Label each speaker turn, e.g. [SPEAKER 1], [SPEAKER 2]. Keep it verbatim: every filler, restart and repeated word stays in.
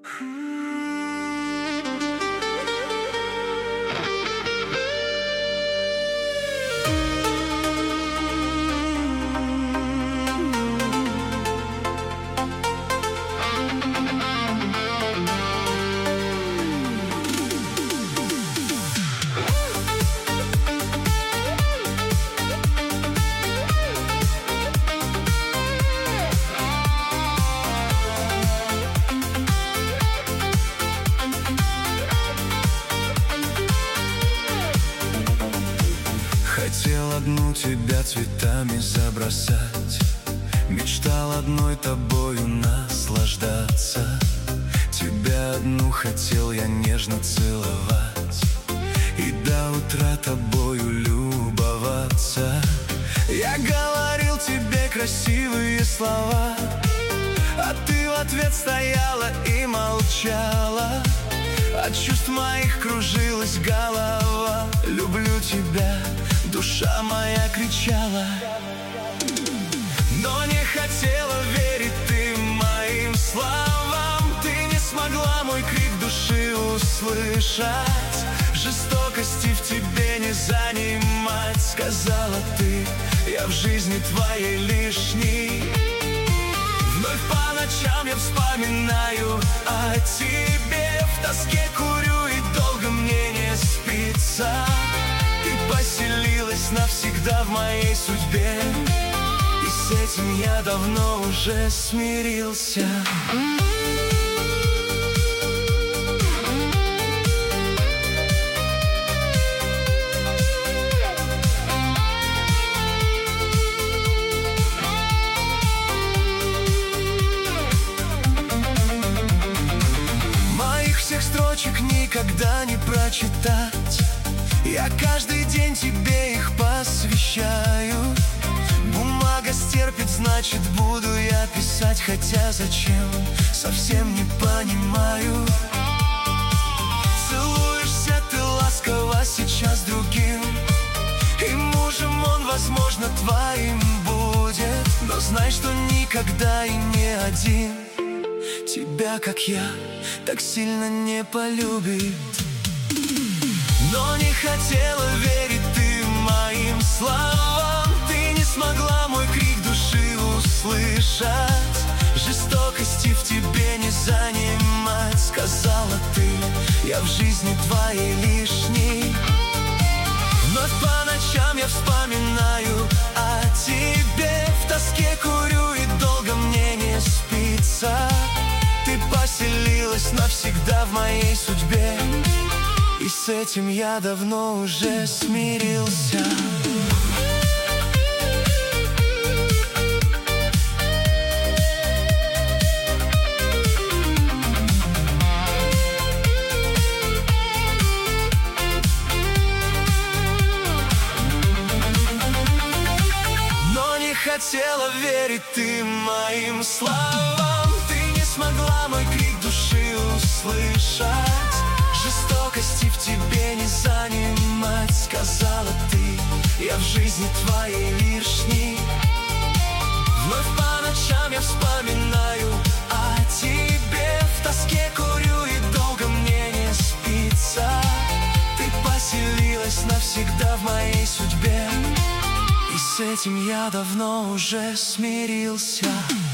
[SPEAKER 1] Хотел одну тебя цветами забросать, мечтал одной тобою наслаждаться. Тебя одну хотел я нежно целовать и до утра тобою любоваться. Я говорил тебе красивые слова, а ты в ответ стояла и молчала. От чувств моих кружилась голова. Люблю тебя, душа моя кричала. Но не хотела верить ты моим словам. Ты не смогла мой крик души услышать. Жестокости в тебе не занимать, сказала ты, я в жизни твоей лишний. Вновь по ночам я вспоминаю о тебе, в тоске курю и долго мне не спится. Ты поселилась навсегда в моей судьбе, и с этим я давно уже смирился. Всех строчек никогда не прочитать, я каждый день тебе их посвящаю. Бумага стерпит, значит буду я писать, хотя зачем, совсем не понимаю. Целуешься ты ласково сейчас другим, и мужем он, возможно, твоим будет, но знай, что никогда и не один тебя, как я, так сильно не полюбит. Но не хотела верить ты моим словам. Ты не смогла мой крик души услышать. Жестокости в тебе не занимать, сказала ты, я в жизни твоей лишний. Вновь по ночам я вспоминаю о тебе, в тоске курю и долго мне не спится. Ты поселилась навсегда в моей судьбе, и с этим я давно уже смирился. Но не хотела верить ты моим словам. Смогла мой крик души услышать. Жестокости в тебе не занимать, сказала ты, я в жизни твоей лишний. Вновь по ночам я вспоминаю о тебе, в тоске курю и долго мне не спится. Ты поселилась навсегда в моей судьбе, и с этим я давно уже смирился.